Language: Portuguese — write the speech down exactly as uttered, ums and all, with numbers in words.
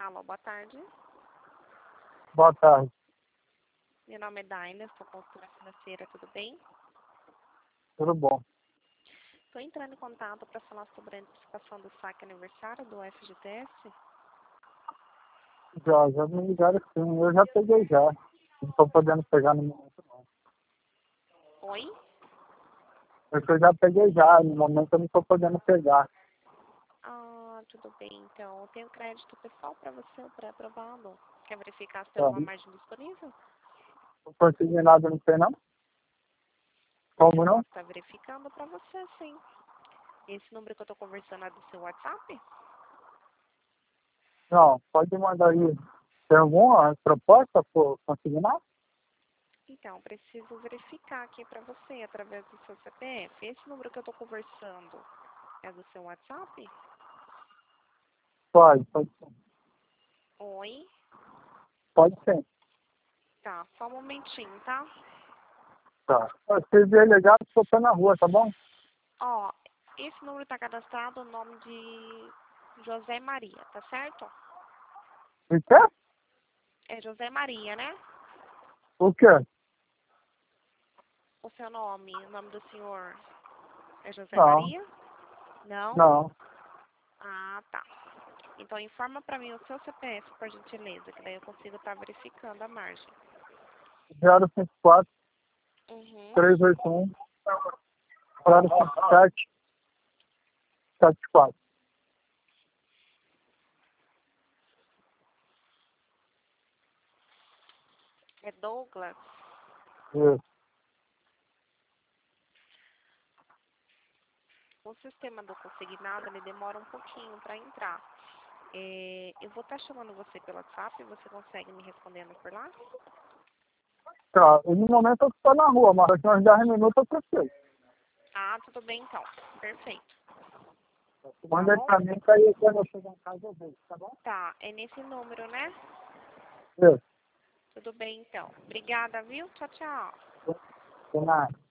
Alô, boa tarde. Boa tarde. Meu nome é Daina, sou consultora financeira, tudo bem? Tudo bom? Estou entrando em contato para falar sobre a antecipação do saque aniversário do F G T S. Já, já me ligaram sim. Eu já peguei já. Não estou podendo pegar no momento não. Oi? Porque eu já peguei já. No momento eu não estou podendo pegar. Ah, tudo bem, então. Eu tenho crédito pessoal para você, pré-aprovado. Quer verificar se tem Tá. alguma margem disponível? Não consegui nada, não sei não? Como Eu não? posso estar verificando para você, sim. Esse número que eu estou conversando é do seu WhatsApp? Não, pode mandar aí. Tem alguma proposta por consignar? Então, preciso verificar aqui para você, através do seu C P F. Esse número que eu estou conversando é do seu WhatsApp? Pode, pode ser. Oi? Pode ser. Tá, só um momentinho, tá? Tá. Se vier legal, eu tô na rua, tá bom? Ó, esse número está cadastrado no nome de José Maria, tá certo? O quê? É José Maria, né? O quê? O seu nome, o nome do senhor é José Não, Maria? Não? não. Ah, tá. Então informa para mim o seu C P F, por gentileza, que daí eu consigo estar verificando a margem. zero cinco quatro, Uhum. três oito um, zero cinco sete, sete quatro. É Douglas. Isso. O sistema do consignado, ele demora um pouquinho para entrar. É, eu vou estar chamando você pelo WhatsApp, você consegue me respondendo por lá? Tá, e no momento eu estou na rua, mas daqui uns dez minutos eu preciso. Ah, tudo bem então. Perfeito. Manda aí bom? pra mim, que aí quando eu chegar em casa eu vejo, tá bom? Tá, é nesse número, né? Isso. Tudo bem então. Obrigada, viu? Tchau, tchau. De nada.